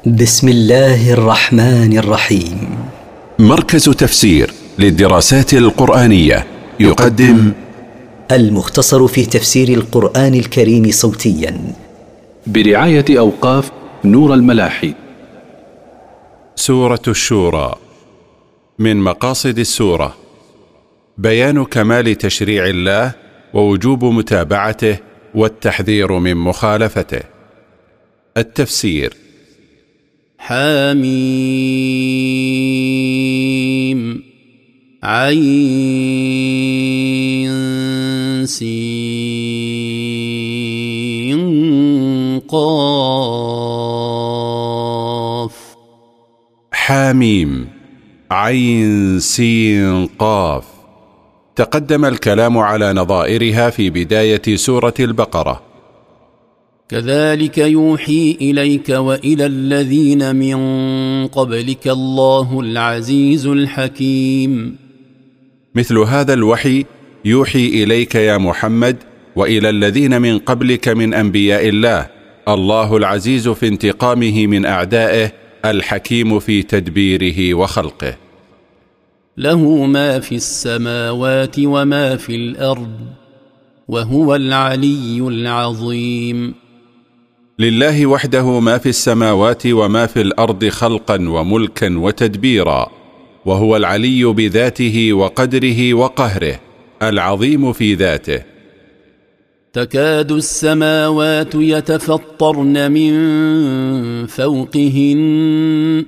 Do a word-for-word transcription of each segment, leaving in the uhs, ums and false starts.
بسم الله الرحمن الرحيم. مركز تفسير للدراسات القرآنية يقدم المختصر في تفسير القرآن الكريم صوتيا برعاية أوقاف نور الملاحي. سورة الشورى. من مقاصد السورة بيان كمال تشريع الله ووجوب متابعته والتحذير من مخالفته. التفسير: حميم عين سين قاف. حميم عين سين قاف. تقدم الكلام على نظائرها في بداية سورة البقرة. كذلك يوحي إليك وإلى الذين من قبلك الله العزيز الحكيم. مثل هذا الوحي يوحي إليك يا محمد وإلى الذين من قبلك من أنبياء الله، الله العزيز في انتقامه من أعدائه، الحكيم في تدبيره وخلقه. له ما في السماوات وما في الأرض وهو العلي العظيم. لله وحده ما في السماوات وما في الأرض خلقا وملكا وتدبيرا، وهو العلي بذاته وقدره وقهره، العظيم في ذاته. تكاد السماوات يتفطرن من فوقهن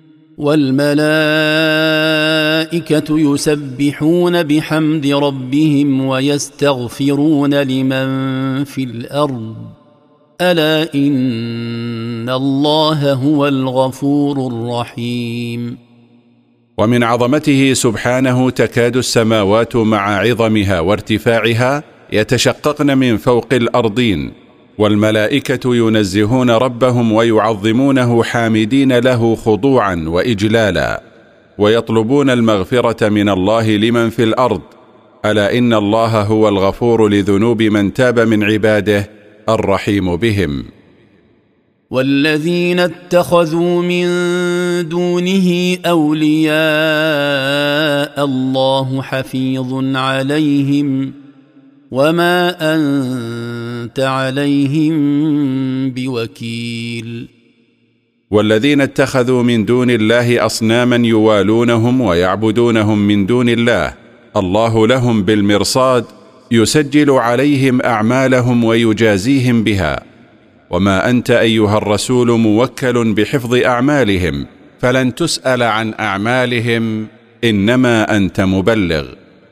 والملائكة يسبحون بحمد ربهم ويستغفرون لمن في الأرض ألا إن الله هو الغفور الرحيم. ومن عظمته سبحانه تكاد السماوات مع عظمها وارتفاعها يتشققن من فوق الأرضين، والملائكة ينزهون ربهم ويعظمونه حامدين له خضوعا وإجلالا، ويطلبون المغفرة من الله لمن في الأرض ألا إن الله هو الغفور لذنوب من تاب من عباده الرحيم بهم. والذين اتخذوا من دونه أولياء الله حفيظ عليهم وما أنت عليهم بوكيل. والذين اتخذوا من دون الله أصناما يوالونهم ويعبدونهم من دون الله، الله لهم بالمرصاد يسجل عليهم أعمالهم ويجازيهم بها، وما أنت أيها الرسول موكل بحفظ أعمالهم، فلن تسأل عن أعمالهم، إنما أنت مبلغ.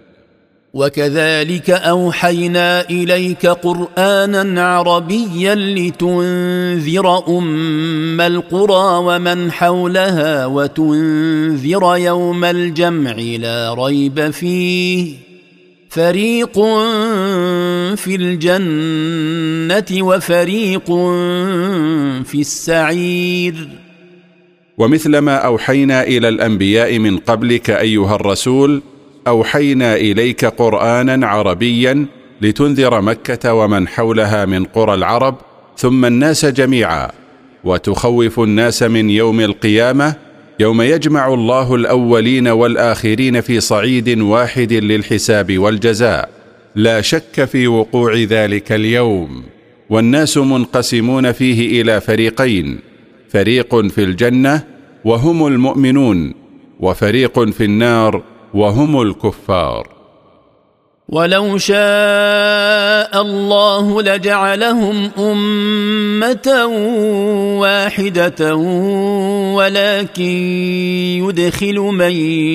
وكذلك أوحينا إليك قرآنا عربيا لتنذر أم القرى ومن حولها وتنذر يوم الجمع لا ريب فيه فريق في الجنة وفريق في السعير. ومثل ما أوحينا إلى الأنبياء من قبلك أيها الرسول، أوحينا إليك قرآنا عربيا لتنذر مكة ومن حولها من قرى العرب ثم الناس جميعا، وتخوف الناس من يوم القيامة يوم يجمع الله الأولين والآخرين في صعيد واحد للحساب والجزاء، لا شك في وقوع ذلك اليوم، والناس منقسمون فيه إلى فريقين، فريق في الجنة وهم المؤمنون، وفريق في النار وهم الكفار. ولو شاء الله لجعلهم أمة واحدة ولكن يدخل من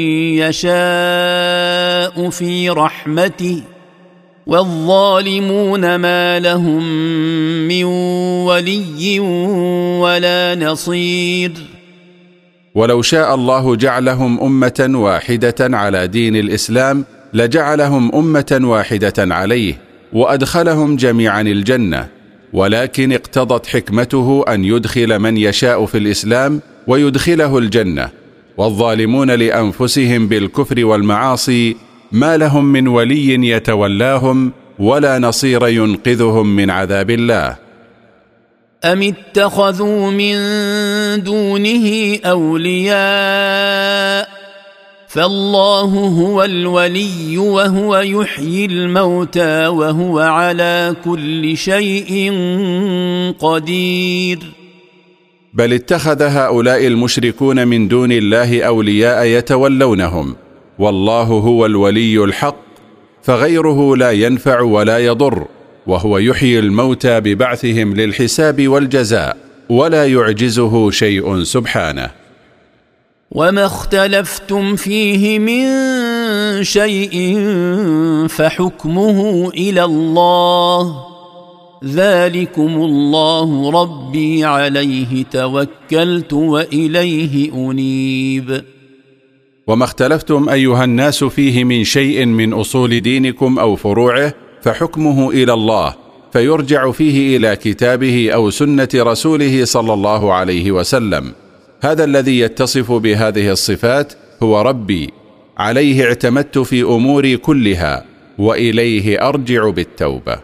يشاء في رحمته والظالمون ما لهم من ولي ولا نصير. ولو شاء الله جعلهم أمة واحدة على دين الإسلام لجعلهم أمة واحدة عليه وأدخلهم جميعا الجنة، ولكن اقتضت حكمته أن يدخل من يشاء في الإسلام ويدخله الجنة، والظالمون لأنفسهم بالكفر والمعاصي ما لهم من ولي يتولاهم ولا نصير ينقذهم من عذاب الله. أم اتخذوا من دونه أولياء فالله هو الولي وهو يحيي الموتى وهو على كل شيء قدير. بل اتخذ هؤلاء المشركون من دون الله أولياء يتولونهم، والله هو الولي الحق، فغيره لا ينفع ولا يضر، وهو يحيي الموتى ببعثهم للحساب والجزاء، ولا يعجزه شيء سبحانه. وما اختلفتم فيه من شيء فحكمه إلى الله، ذلكم الله ربي عليه توكلت وإليه أنيب. وما اختلفتم أيها الناس فيه من شيء من أصول دينكم أو فروعه فحكمه إلى الله، فيرجع فيه إلى كتابه أو سنة رسوله صلى الله عليه وسلم. هذا الذي يتصف بهذه الصفات هو ربي، عليه اعتمدت في أموري كلها، وإليه أرجع بالتوبة.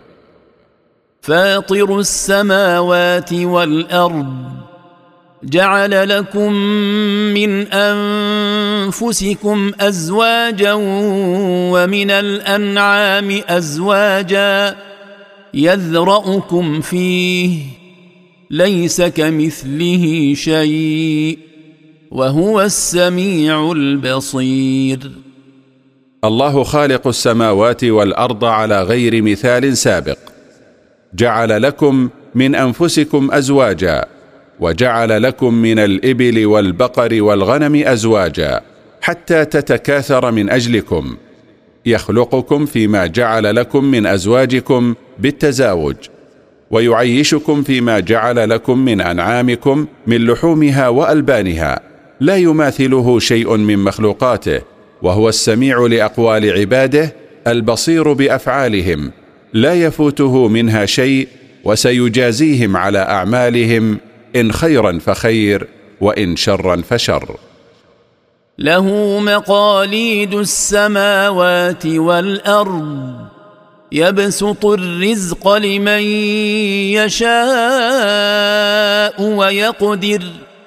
فاطر السماوات والأرض جعل لكم من أنفسكم أزواجا ومن الأنعام أزواجا يذرأكم فيه ليس كمثله شيء وهو السميع البصير. الله خالق السماوات والأرض على غير مثال سابق، جعل لكم من أنفسكم أزواجا، وجعل لكم من الإبل والبقر والغنم أزواجا حتى تتكاثر من أجلكم، يخلقكم فيما جعل لكم من أزواجكم بالتزاوج، ويعيشكم فيما جعل لكم من أنعامكم من لحومها وألبانها، لا يماثله شيء من مخلوقاته، وهو السميع لأقوال عباده البصير بأفعالهم، لا يفوته منها شيء، وسيجازيهم على أعمالهم إن خيرا فخير وإن شرا فشر. له مقاليد السماوات والأرض يبسط الرزق لمن يشاء ويقدر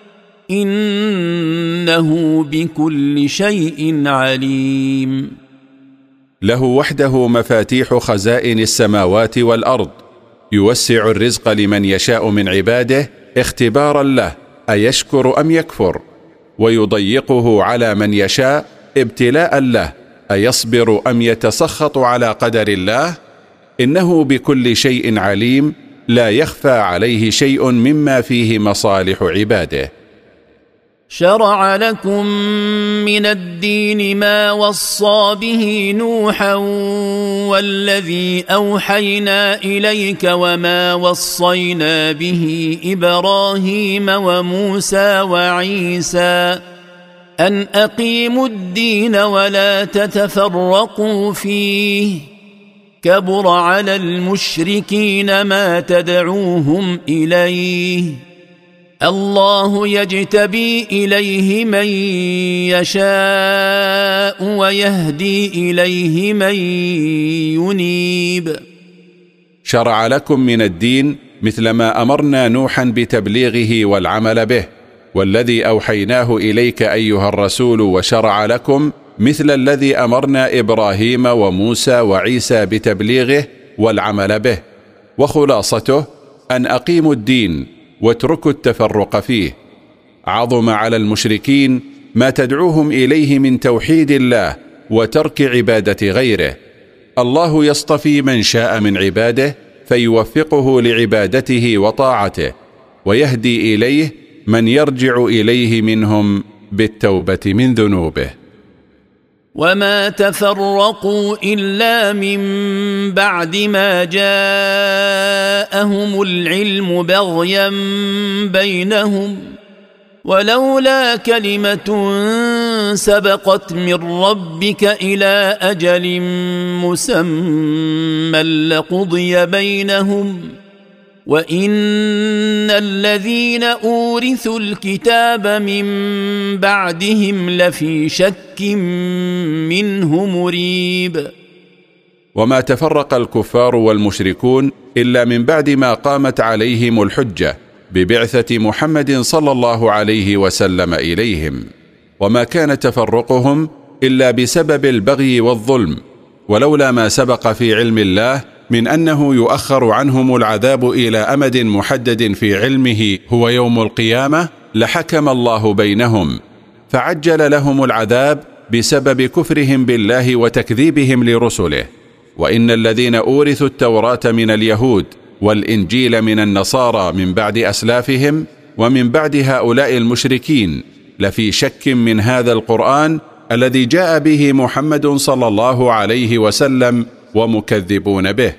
إنه بكل شيء عليم. له وحده مفاتيح خزائن السماوات والأرض، يوسع الرزق لمن يشاء من عباده اختبارا له أيشكر أم يكفر، ويضيقه على من يشاء ابتلاء له أيصبر أم يتسخط على قدر الله. إنه بكل شيء عليم، لا يخفى عليه شيء مما فيه مصالح عباده. شرع لكم من الدين ما وصى به نوحا والذي أوحينا إليك وما وصينا به إبراهيم وموسى وعيسى أن أقيموا الدين ولا تتفرقوا فيه كبر على المشركين ما تدعوهم إليه الله يجتبي إليه من يشاء ويهدي إليه من ينيب. شرع لكم من الدين مثل ما أمرنا نوحا بتبليغه والعمل به، والذي أوحيناه إليك أيها الرسول، وشرع لكم مثل الذي أمرنا إبراهيم وموسى وعيسى بتبليغه والعمل به، وخلاصته أن أقيموا الدين واتركوا التفرق فيه. عظم على المشركين ما تدعوهم إليه من توحيد الله وترك عبادة غيره. الله يصطفي من شاء من عباده فيوفقه لعبادته وطاعته، ويهدي إليه من يرجع إليه منهم بالتوبة من ذنوبه. وما تفرقوا إلا من بعد ما جاءهم العلم بغيا بينهم ولولا كلمة سبقت من ربك إلى أجل مسمى لقضي بينهم وإن الذين أورثوا الكتاب من بعدهم لفي شك منه مريب. وما تفرق الكفار والمشركون إلا من بعد ما قامت عليهم الحجة ببعثة محمد صلى الله عليه وسلم إليهم، وما كان تفرقهم إلا بسبب البغي والظلم، ولولا ما سبق في علم الله من أنه يؤخر عنهم العذاب إلى أمد محدد في علمه هو يوم القيامة لحكم الله بينهم، فعجل لهم العذاب بسبب كفرهم بالله وتكذيبهم لرسله. وإن الذين أورثوا التوراة من اليهود والإنجيل من النصارى من بعد أسلافهم ومن بعد هؤلاء المشركين لفي شك من هذا القرآن الذي جاء به محمد صلى الله عليه وسلم ومكذبون به.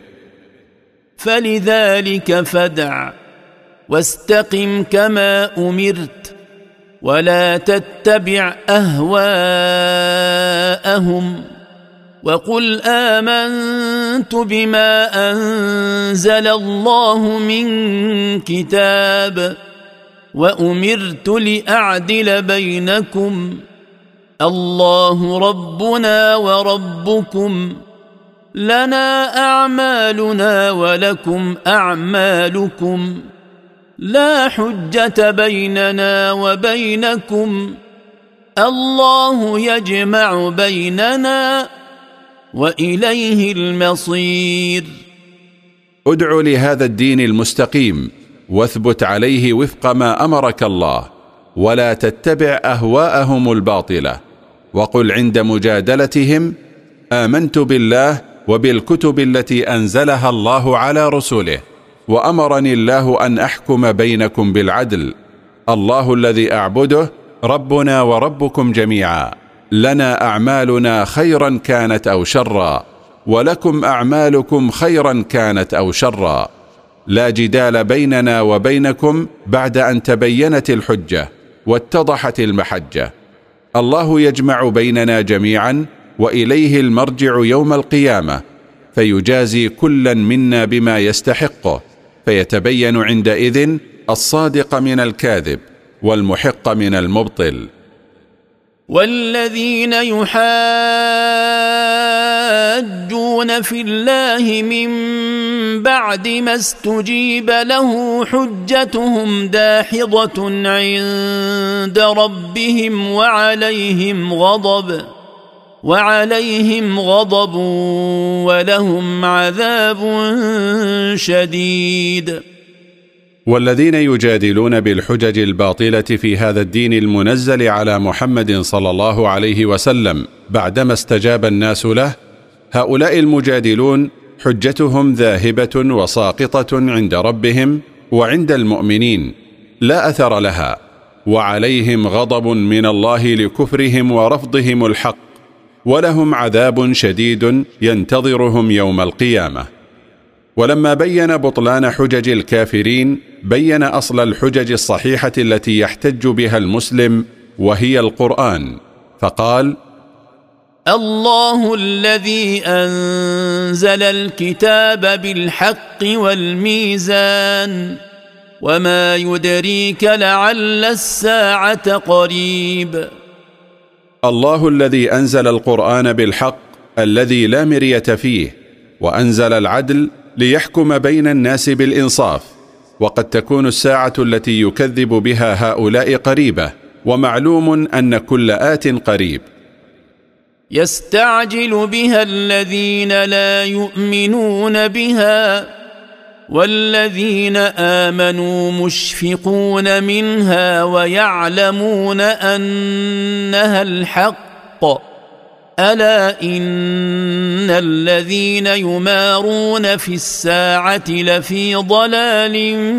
فلذلك فادع واستقم كما أمرت ولا تتبع أهواءهم وقل آمنت بما أنزل الله من كتاب وأمرت لأعدل بينكم الله ربنا وربكم لنا أعمالنا ولكم أعمالكم لا حجة بيننا وبينكم الله يجمع بيننا وإليه المصير. ادع لهذا الدين المستقيم واثبت عليه وفق ما أمرك الله، ولا تتبع أهواءهم الباطلة، وقل عند مجادلتهم آمنت بالله وبالكتب التي أنزلها الله على رسله، وأمرني الله أن أحكم بينكم بالعدل، الله الذي أعبده ربنا وربكم جميعا، لنا أعمالنا خيرا كانت أو شرا ولكم أعمالكم خيرا كانت أو شرا، لا جدال بيننا وبينكم بعد أن تبينت الحجة واتضحت المحجة، الله يجمع بيننا جميعا وإليه المرجع يوم القيامة، فيجازي كلا منا بما يستحقه، فيتبين عندئذ الصادق من الكاذب والمحق من المبطل. والذين يحاجون في الله من بعد ما استجيب له حجتهم داحضة عند ربهم وعليهم غضب وعليهم غضب ولهم عذاب شديد. والذين يجادلون بالحجج الباطلة في هذا الدين المنزل على محمد صلى الله عليه وسلم بعدما استجاب الناس له، هؤلاء المجادلون حجتهم ذاهبة وساقطة عند ربهم وعند المؤمنين لا أثر لها، وعليهم غضب من الله لكفرهم ورفضهم الحق، ولهم عذاب شديد ينتظرهم يوم القيامة. ولما بين بطلان حجج الكافرين بين أصل الحجج الصحيحة التي يحتج بها المسلم وهي القرآن، فقال: الله الذي أنزل الكتاب بالحق والميزان وما يدريك لعل الساعة قريب. الله الذي أنزل القرآن بالحق الذي لا مرية فيه، وأنزل العدل ليحكم بين الناس بالإنصاف، وقد تكون الساعة التي يكذب بها هؤلاء قريبة، ومعلوم أن كل آت قريب. يستعجل بها الذين لا يؤمنون بها والذين آمنوا مشفقون منها ويعلمون أنها الحق، ألا إن الذين يمارون في الساعة لفي ضلال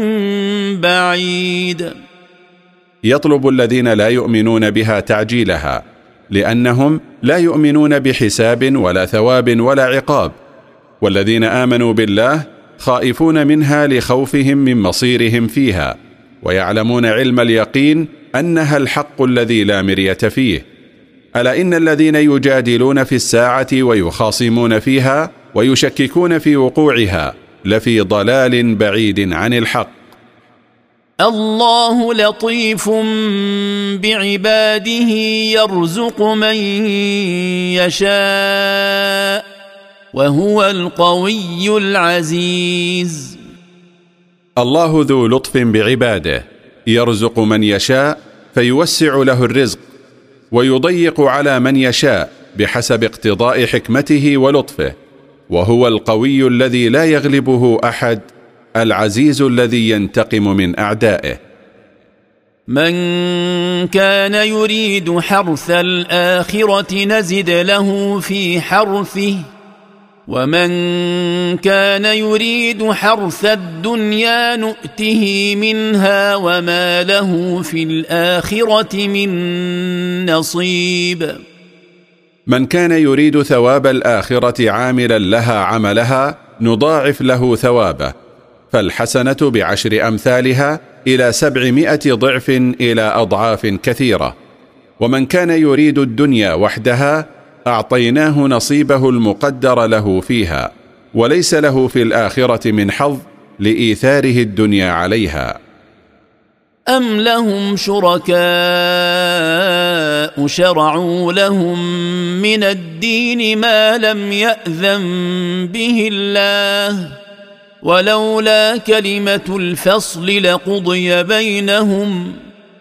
بعيد. يطلب الذين لا يؤمنون بها تعجيلها، لأنهم لا يؤمنون بحساب ولا ثواب ولا عقاب، والذين آمنوا بالله خائفون منها لخوفهم من مصيرهم فيها، ويعلمون علم اليقين أنها الحق الذي لا مرية فيه. ألا إن الذين يجادلون في الساعة ويخاصمون فيها ويشككون في وقوعها لفي ضلال بعيد عن الحق. الله لطيف بعباده يرزق من يشاء وهو القوي العزيز. الله ذو لطف بعباده، يرزق من يشاء فيوسع له الرزق، ويضيق على من يشاء بحسب اقتضاء حكمته ولطفه، وهو القوي الذي لا يغلبه أحد، العزيز الذي ينتقم من أعدائه. من كان يريد حرث الآخرة نزد له في حرثه، ومن كان يريد حرث الدنيا نؤته منها وما له في الآخرة من نصيب. من كان يريد ثواب الآخرة عاملا لها عملها نضاعف له ثوابه، فالحسنة بعشر أمثالها إلى سبعمائة ضعف إلى أضعاف كثيرة. ومن كان يريد الدنيا وحدها أعطيناه نصيبه المقدر له فيها، وليس له في الآخرة من حظ لإيثاره الدنيا عليها. أم لهم شركاء شرعوا لهم من الدين ما لم يأذن به الله، ولولا كلمة الفصل لقضي بينهم،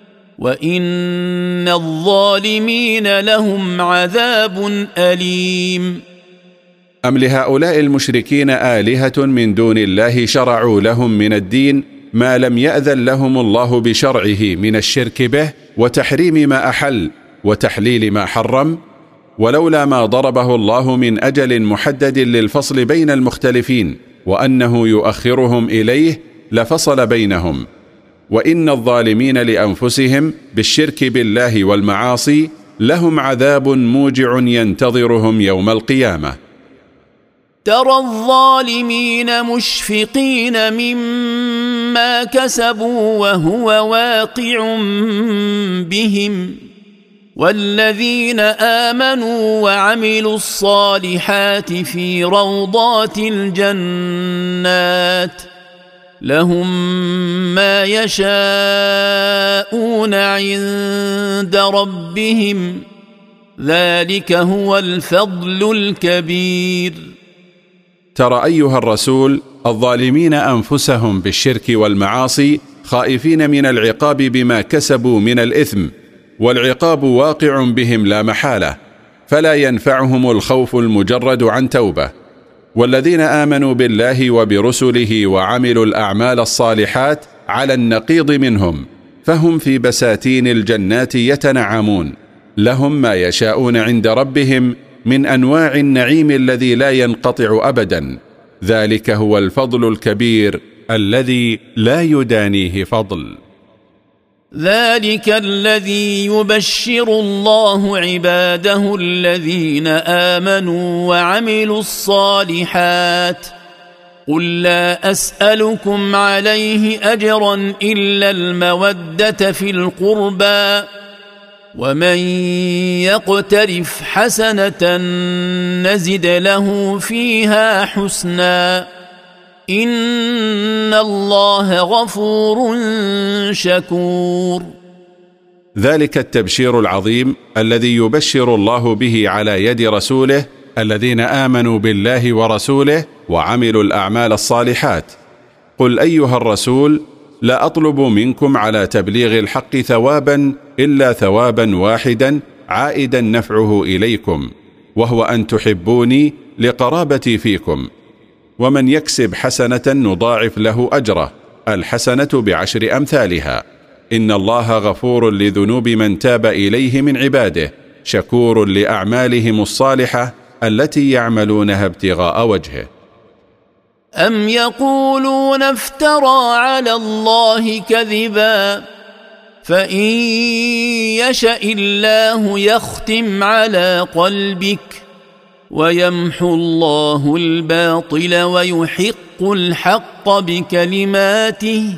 وإن الظالمين لهم عذاب أليم. أم لهؤلاء المشركين آلهة من دون الله شرعوا لهم من الدين ما لم يأذن لهم الله بشرعه من الشرك به وتحريم ما أحل وتحليل ما حرم، ولولا ما ضربه الله من أجل محدد للفصل بين المختلفين وأنه يؤخرهم إليه لفصل بينهم. وإن الظالمين لأنفسهم بالشرك بالله والمعاصي لهم عذاب موجع ينتظرهم يوم القيامة. ترى الظالمين مشفقين مما كسبوا وهو واقع بهم، والذين آمنوا وعملوا الصالحات في روضات الجنات لهم ما يشاءون عند ربهم، ذلك هو الفضل الكبير. ترى أيها الرسول الظالمين أنفسهم بالشرك والمعاصي خائفين من العقاب بما كسبوا من الإثم، والعقاب واقع بهم لا محالة، فلا ينفعهم الخوف المجرد عن توبة. والذين آمنوا بالله وبرسله وعملوا الأعمال الصالحات على النقيض منهم، فهم في بساتين الجنات يتنعمون، لهم ما يشاءون عند ربهم من أنواع النعيم الذي لا ينقطع أبدا، ذلك هو الفضل الكبير الذي لا يدانيه فضل. ذلك الذي يبشر الله عباده الذين آمنوا وعملوا الصالحات، قل لا أسألكم عليه أجرا إلا المودة في القربى، ومن يقترف حسنة نزد له فيها حسنا، إن الله غفور شكور. ذلك التبشير العظيم الذي يبشر الله به على يد رسوله الذين آمنوا بالله ورسوله وعملوا الأعمال الصالحات. قل أيها الرسول لا أطلب منكم على تبليغ الحق ثوابا إلا ثوابا واحدا عائدا نفعه إليكم، وهو أن تحبوني لقرابتي فيكم. ومن يكسب حسنة نضاعف له أجره، الحسنة بعشر أمثالها. إن الله غفور لذنوب من تاب إليه من عباده، شكور لأعمالهم الصالحة التي يعملونها ابتغاء وجهه. أم يقولون افترى على الله كذبا، فإن يشأ الله يختم على قلبك ويمحو الله الباطل ويحق الحق بكلماته،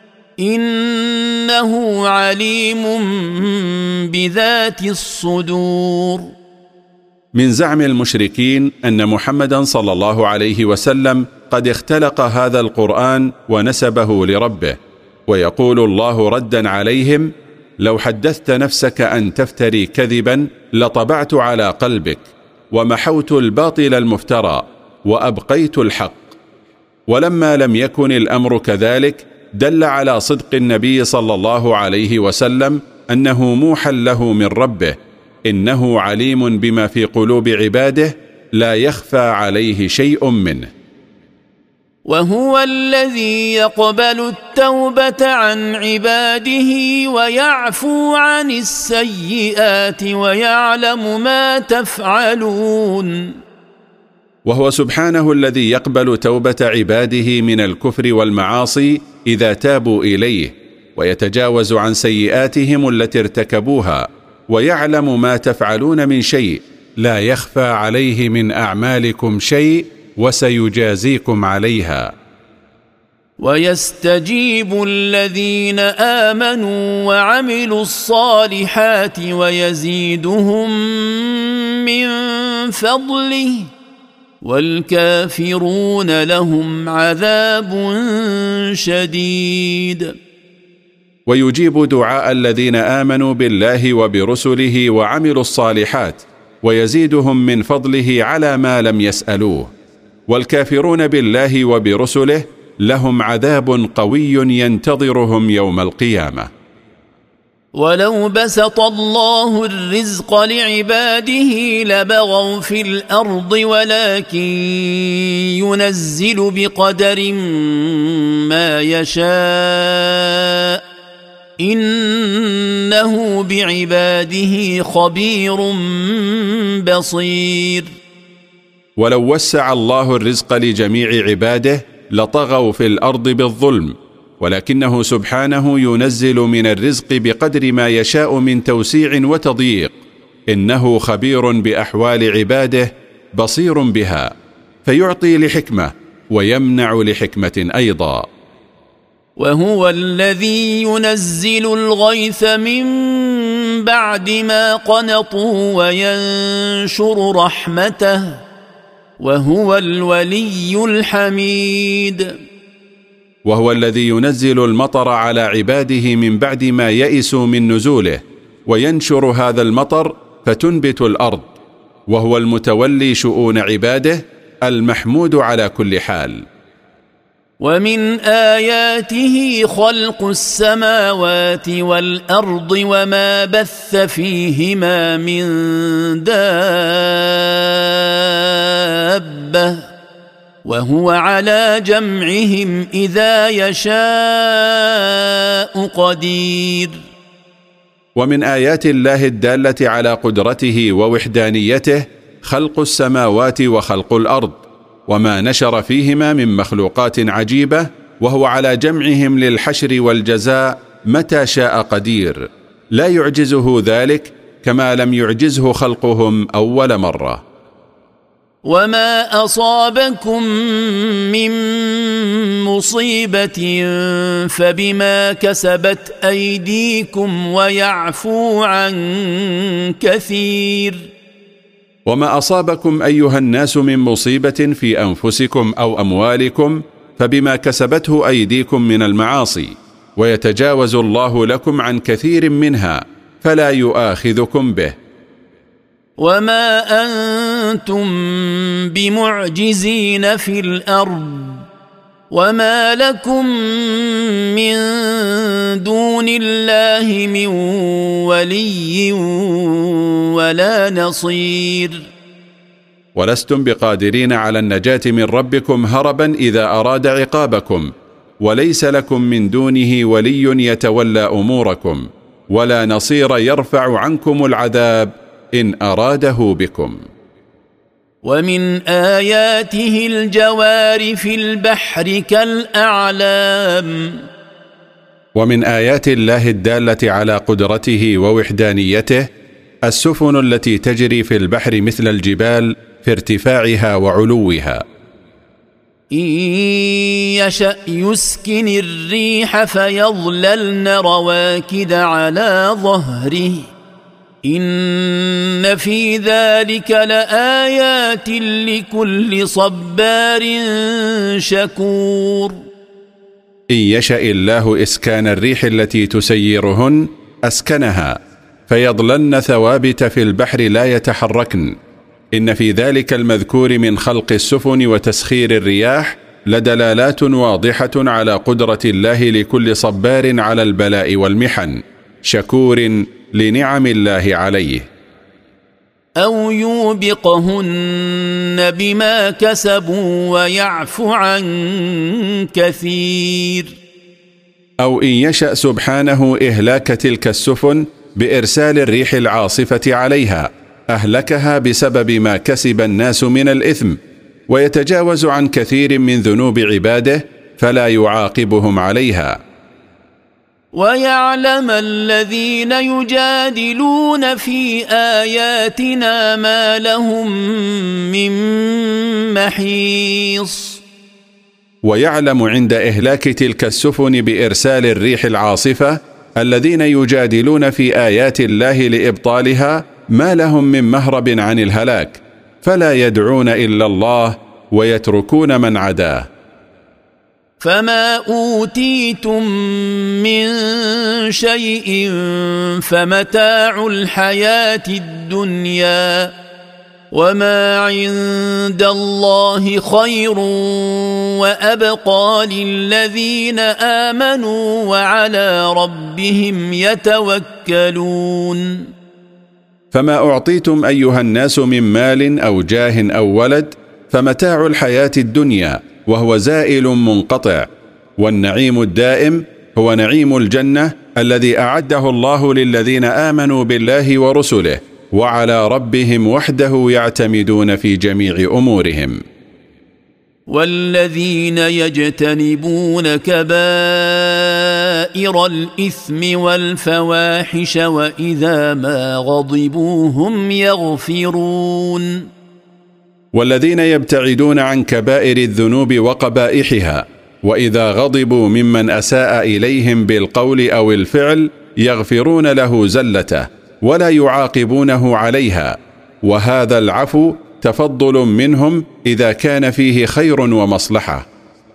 إنه عليم بذات الصدور. من زعم المشركين أن محمدا صلى الله عليه وسلم قد اختلق هذا القرآن ونسبه لربه، ويقول الله ردا عليهم: لو حدثت نفسك أن تفتري كذبا لطبعت على قلبك ومحوت الباطل المفترى وأبقيت الحق. ولما لم يكن الأمر كذلك دل على صدق النبي صلى الله عليه وسلم أنه موحى له من ربه، إنه عليم بما في قلوب عباده لا يخفى عليه شيء منه. وهو الذي يقبل التوبة عن عباده ويعفو عن السيئات ويعلم ما تفعلون. وهو سبحانه الذي يقبل توبة عباده من الكفر والمعاصي إذا تابوا إليه، ويتجاوز عن سيئاتهم التي ارتكبوها، ويعلم ما تفعلون من شيء، لا يخفى عليه من أعمالكم شيء، وسيجازيكم عليها. ويستجيب الذين آمنوا وعملوا الصالحات ويزيدهم من فضله، والكافرون لهم عذاب شديد. ويجيب دعاء الذين آمنوا بالله وبرسله وعملوا الصالحات، ويزيدهم من فضله على ما لم يسألوه. والكافرون بالله وبرسله لهم عذاب قوي ينتظرهم يوم القيامة. ولو بسط الله الرزق لعباده لبغوا في الأرض، ولكن ينزل بقدر ما يشاء، إنه بعباده خبير بصير. ولو وسع الله الرزق لجميع عباده لطغوا في الأرض بالظلم، ولكنه سبحانه ينزل من الرزق بقدر ما يشاء من توسيع وتضييق، إنه خبير بأحوال عباده بصير بها، فيعطي لحكمة ويمنع لحكمة أيضا. وهو الذي ينزل الغيث من بعد ما قنطوا وينشر رحمته، وهو الولي الحميد. وهو الذي ينزل المطر على عباده من بعد ما يئسوا من نزوله، وينشر هذا المطر فتنبت الأرض، وهو المتولي شؤون عباده المحمود على كل حال. ومن آياته خلق السماوات والأرض وما بث فيهما من دابة، وهو على جمعهم إذا يشاء قدير. ومن آيات الله الدالة على قدرته ووحدانيته خلق السماوات وخلق الأرض وما نشر فيهما من مخلوقات عجيبة، وهو على جمعهم للحشر والجزاء متى شاء قدير، لا يعجزه ذلك كما لم يعجزه خلقهم أول مرة. وما أصابكم من مصيبة فبما كسبت أيديكم ويعفو عن كثير. وما أصابكم أيها الناس من مصيبة في أنفسكم أو أموالكم فبما كسبته أيديكم من المعاصي، ويتجاوز الله لكم عن كثير منها فلا يؤاخذكم به. وما أنتم بمعجزين في الأرض، وما لكم من دون الله من ولي ولا نصير. ولستم بقادرين على النجاة من ربكم هربا إذا أراد عقابكم، وليس لكم من دونه ولي يتولى أموركم، ولا نصير يرفع عنكم العذاب إن أراده بكم. ومن آياته الجوار في البحر كالأعلام. ومن آيات الله الدالة على قدرته ووحدانيته السفن التي تجري في البحر مثل الجبال في ارتفاعها وعلوها. إن يشأ يسكن الريح فيظللن رواكد على ظهره، إن في ذلك لآيات لكل صبار شكور. إن يشأ الله إسكان الريح التي تسيرهن أسكنها فيظللن ثوابت في البحر لا يتحركن، إن في ذلك المذكور من خلق السفن وتسخير الرياح لدلالات واضحة على قدرة الله لكل صبار على البلاء والمحن شكور لنعم الله عليه. أو يوبقهن بما كسبوا ويعفو عن كثير. أو إن يشأ سبحانه إهلاك تلك السفن بإرسال الريح العاصفة عليها أهلكها بسبب ما كسب الناس من الإثم، ويتجاوز عن كثير من ذنوب عباده فلا يعاقبهم عليها. ويعلم الذين يجادلون في آياتنا ما لهم من محيص. ويعلم عند إهلاك تلك السفن بإرسال الريح العاصفة الذين يجادلون في آيات الله لإبطالها ما لهم من مهرب عن الهلاك، فلا يدعون إلا الله ويتركون من عداه. فما أوتيتم من شيء فمتاع الحياة الدنيا وما عند الله خير وأبقى للذين آمنوا وعلى ربهم يتوكلون. فما أعطيتم أيها الناس من مال أو جاه أو ولد فمتاع الحياة الدنيا وهو زائل منقطع، والنعيم الدائم هو نعيم الجنة الذي أعده الله للذين آمنوا بالله ورسله وعلى ربهم وحده يعتمدون في جميع أمورهم. والذين يجتنبون كبائر الإثم والفواحش وإذا ما غضبوا هم يغفرون. والذين يبتعدون عن كبائر الذنوب وقبائحها وإذا غضبوا ممن أساء إليهم بالقول أو الفعل يغفرون له زلته ولا يعاقبونه عليها، وهذا العفو تفضل منهم إذا كان فيه خير ومصلحة.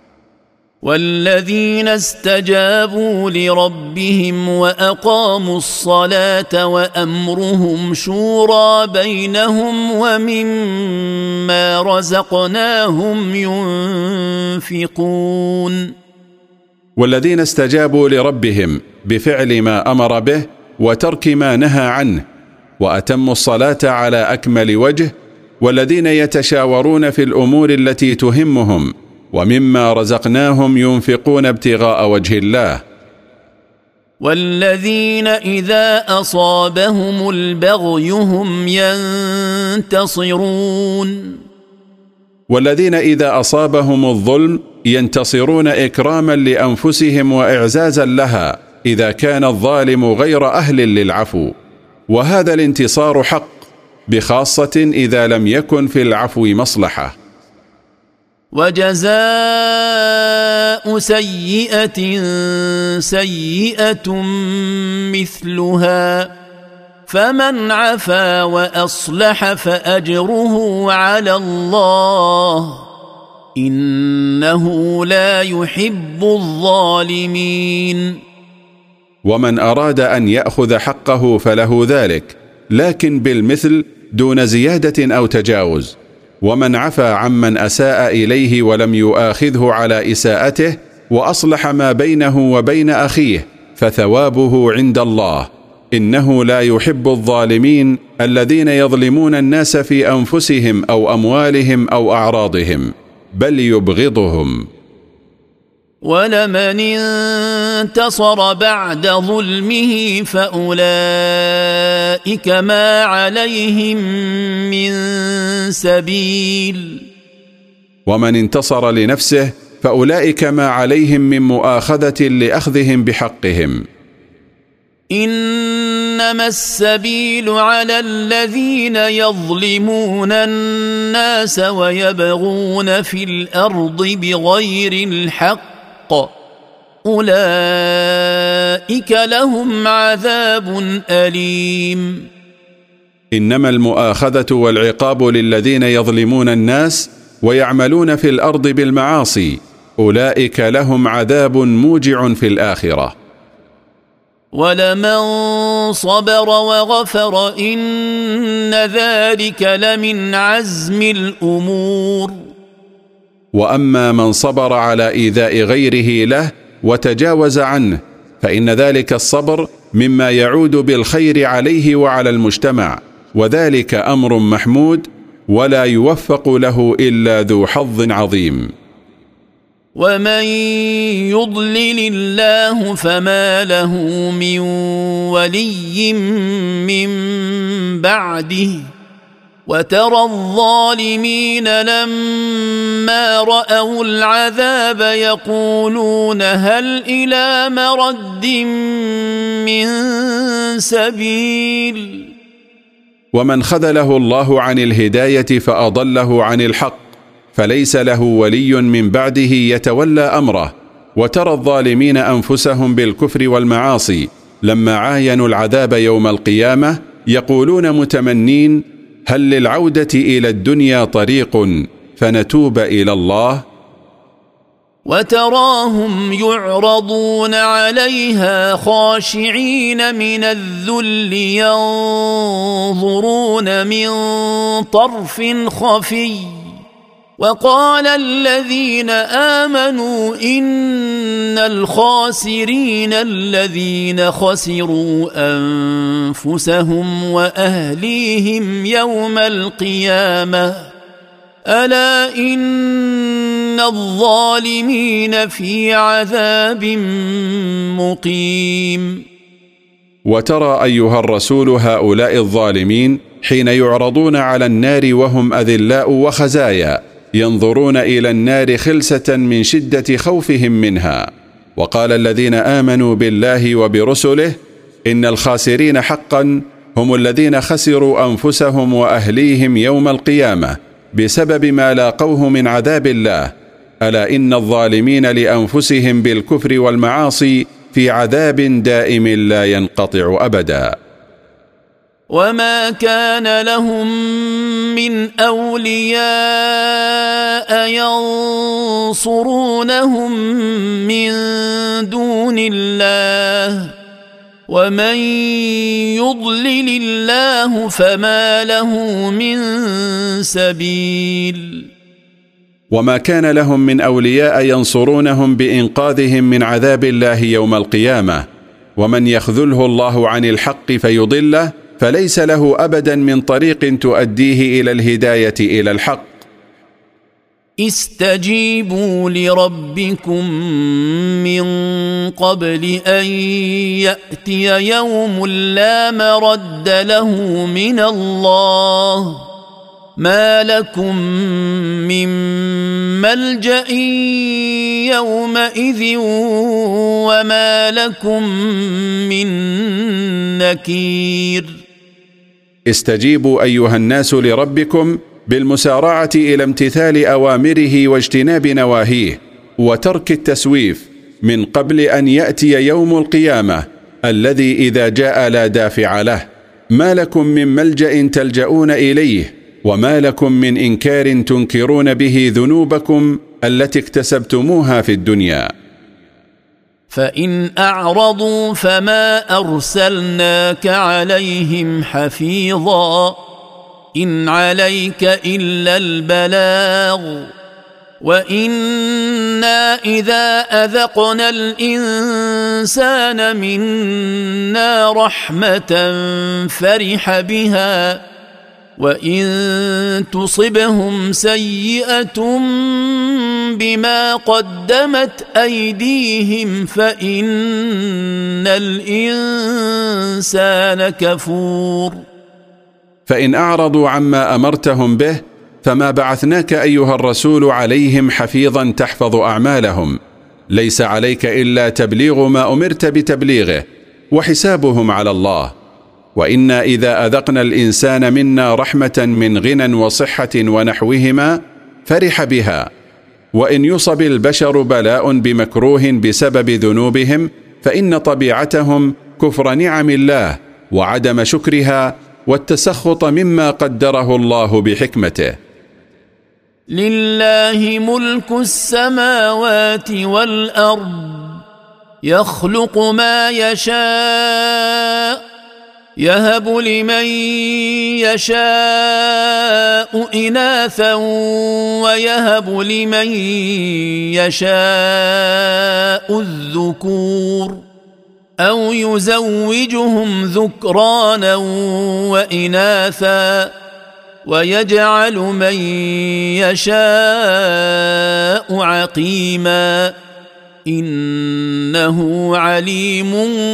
والذين استجابوا لربهم وأقاموا الصلاة وأمرهم شورى بينهم ومما رزقناهم ينفقون. والذين استجابوا لربهم بفعل ما أمر به وترك ما نهى عنه وأتموا الصلاة على أكمل وجه، والذين يتشاورون في الأمور التي تهمهم ومما رزقناهم ينفقون ابتغاء وجه الله. والذين إذا أصابهم البغي هم ينتصرون. والذين إذا أصابهم الظلم ينتصرون إكراما لأنفسهم وإعزازا لها إذا كان الظالم غير أهل للعفو، وهذا الانتصار حق بخاصة إذا لم يكن في العفو مصلحة. وجزاء سيئة سيئة مثلها فمن عفا وأصلح فأجره على الله إنه لا يحب الظالمين. ومن أراد أن يأخذ حقه فله ذلك، لكن بالمثل دون زيادة أو تجاوز. ومن عفا عمن أساء إليه ولم يؤاخذه على إساءته وأصلح ما بينه وبين أخيه فثوابه عند الله إنه لا يحب الظالمين الذين يظلمون الناس في أنفسهم أو أموالهم أو أعراضهم، بل يبغضهم. ولمن انتصر بعد ظلمه فأولئك ما عليهم من سبيل. ومن انتصر لنفسه فأولئك ما عليهم من مؤاخذة لأخذهم بحقهم. إنما السبيل على الذين يظلمون الناس ويبغون في الأرض بغير الحق أولئك لهم عذاب أليم. إنما المؤاخذة والعقاب للذين يظلمون الناس ويعملون في الأرض بالمعاصي، أولئك لهم عذاب موجع في الآخرة. ولمن صبر وغفر إن ذلك لمن عزم الأمور. وأما من صبر على إيذاء غيره له وتجاوز عنه فإن ذلك الصبر مما يعود بالخير عليه وعلى المجتمع، وذلك أمر محمود ولا يوفق له إلا ذو حظ عظيم. ومن يضلل الله فما له من ولي من بعده وترى الظالمين لما رأوا العذاب يقولون هل إلى مرد من سبيل. ومن خذله الله عن الهداية فأضله عن الحق فليس له ولي من بعده يتولى أمره. وترى الظالمين أنفسهم بالكفر والمعاصي لما عاينوا العذاب يوم القيامة يقولون متمنين هل للعودة إلى الدنيا طريق فنتوب إلى الله. وتراهم يعرضون عليها خاشعين من الذل ينظرون من طرف خفي وقال الذين آمنوا إن الخاسرين الذين خسروا أنفسهم وأهليهم يوم القيامة ألا إن الظالمين في عذاب مقيم. وترى أيها الرسول هؤلاء الظالمين حين يعرضون على النار وهم أذلاء وخزايا ينظرون إلى النار خلسة من شدة خوفهم منها. وقال الذين آمنوا بالله وبرسله إن الخاسرين حقا هم الذين خسروا أنفسهم وأهليهم يوم القيامة بسبب ما لاقوه من عذاب الله ألا إن الظالمين لأنفسهم بالكفر والمعاصي في عذاب دائم لا ينقطع أبدا. وما كان لهم من أولياء ينصرونهم من دون الله ومن يضلل الله فما له من سبيل. وما كان لهم من أولياء ينصرونهم بإنقاذهم من عذاب الله يوم القيامة، ومن يخذله الله عن الحق فيضله فليس له أبدا من طريق تؤديه إلى الهداية إلى الحق. استجيبوا لربكم من قبل أن يأتي يوم لا مرد له من الله ما لكم من ملجأ يومئذ وما لكم من نكير. استجيبوا أيها الناس لربكم بالمسارعة إلى امتثال أوامره واجتناب نواهيه وترك التسويف من قبل أن يأتي يوم القيامة الذي إذا جاء لا دافع له. ما لكم من ملجأ تلجؤون إليه وما لكم من إنكار تنكرون به ذنوبكم التي اكتسبتموها في الدنيا. فإن أعرضوا فما أرسلناك عليهم حفيظا إن عليك إلا البلاغ وإنا إذا أذقنا الإنسان منا رحمة فرح بها وإن تصبهم سيئة بما قدمت أيديهم فإن الإنسان كفور. فإن أعرضوا عما أمرتهم به فما بعثناك أيها الرسول عليهم حفيظا تحفظ أعمالهم، ليس عليك إلا تبليغ ما أمرت بتبليغه وحسابهم على الله. وإنا إذا أذقنا الإنسان منا رحمة من غنى وصحة ونحوهما فرح بها، وإن يصب البشر بلاء بمكروه بسبب ذنوبهم فإن طبيعتهم كفر نعم الله وعدم شكرها والتسخط مما قدره الله بحكمته. لله ملك السماوات والأرض يخلق ما يشاء يهب لمن يشاء إناثا ويهب لمن يشاء الذكور أو يزوجهم ذكرانا وإناثا ويجعل من يشاء عقيما إنه عليم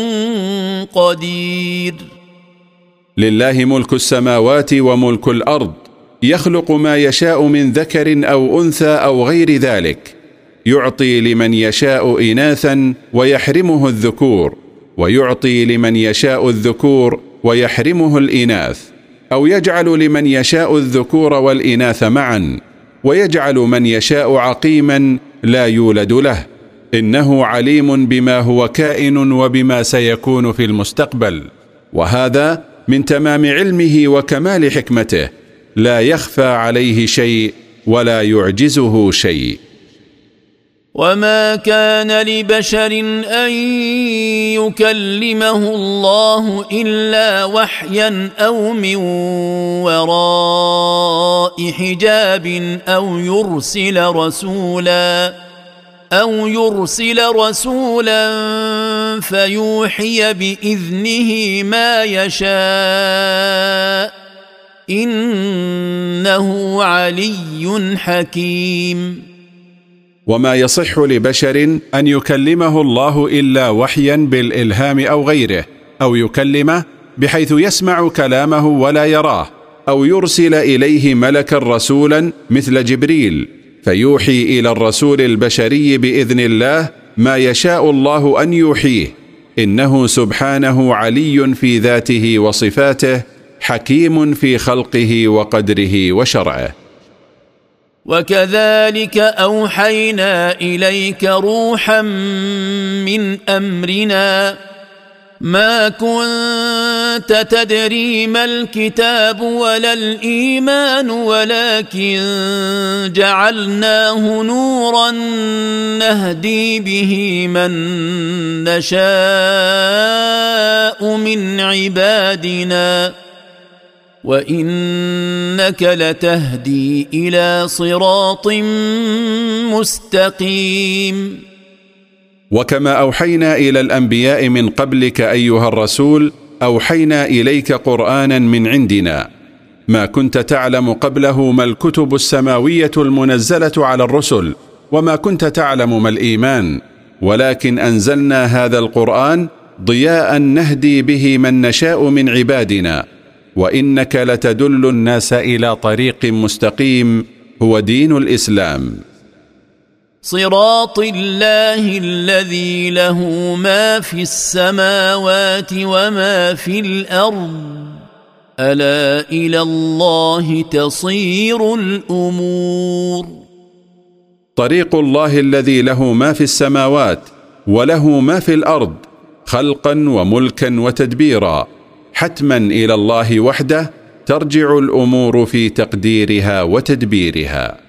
قدير. لله ملك السماوات وملك الأرض، يخلق ما يشاء من ذكر أو أنثى أو غير ذلك، يعطي لمن يشاء إناثا ويحرمه الذكور، ويعطي لمن يشاء الذكور ويحرمه الإناث، أو يجعل لمن يشاء الذكور والإناث معا، ويجعل من يشاء عقيما لا يولد له، إنه عليم بما هو كائن وبما سيكون في المستقبل، وهذا من تمام علمه وكمال حكمته، لا يخفى عليه شيء ولا يعجزه شيء. وما كان لبشر أن يكلمه الله إلا وحيا أو من وراء حجاب أو يرسل رسولا أو يرسل رسولا فيوحي بإذنه ما يشاء إنه علي حكيم. وما يصح لبشر أن يكلمه الله إلا وحيا بالإلهام أو غيره، أو يكلمه بحيث يسمع كلامه ولا يراه، أو يرسل إليه ملكا رسولا مثل جبريل فيوحي إلى الرسول البشري بإذن الله ما يشاء الله أن يوحيه، إنه سبحانه علي في ذاته وصفاته، حكيم في خلقه وقدره وشرعه. وكذلك أوحينا إليك روحا من أمرنا ما كنت تدري ما الكتاب ولا الإيمان ولكن جعلناه نورا نهدي به من نشاء من عبادنا وإنك لتهدي إلى صراط مستقيم. وكما أوحينا إلى الأنبياء من قبلك أيها الرسول، أوحينا إليك قرآنا من عندنا، ما كنت تعلم قبله ما الكتب السماوية المنزلة على الرسل، وما كنت تعلم ما الإيمان، ولكن أنزلنا هذا القرآن ضياء نهدي به من نشاء من عبادنا، وإنك لتدل الناس إلى طريق مستقيم هو دين الإسلام. صراط الله الذي له ما في السماوات وما في الأرض ألا إلى الله تصير الأمور. طريق الله الذي له ما في السماوات وله ما في الأرض خلقا وملكا وتدبيرا، حتما إلى الله وحده ترجع الأمور في تقديرها وتدبيرها.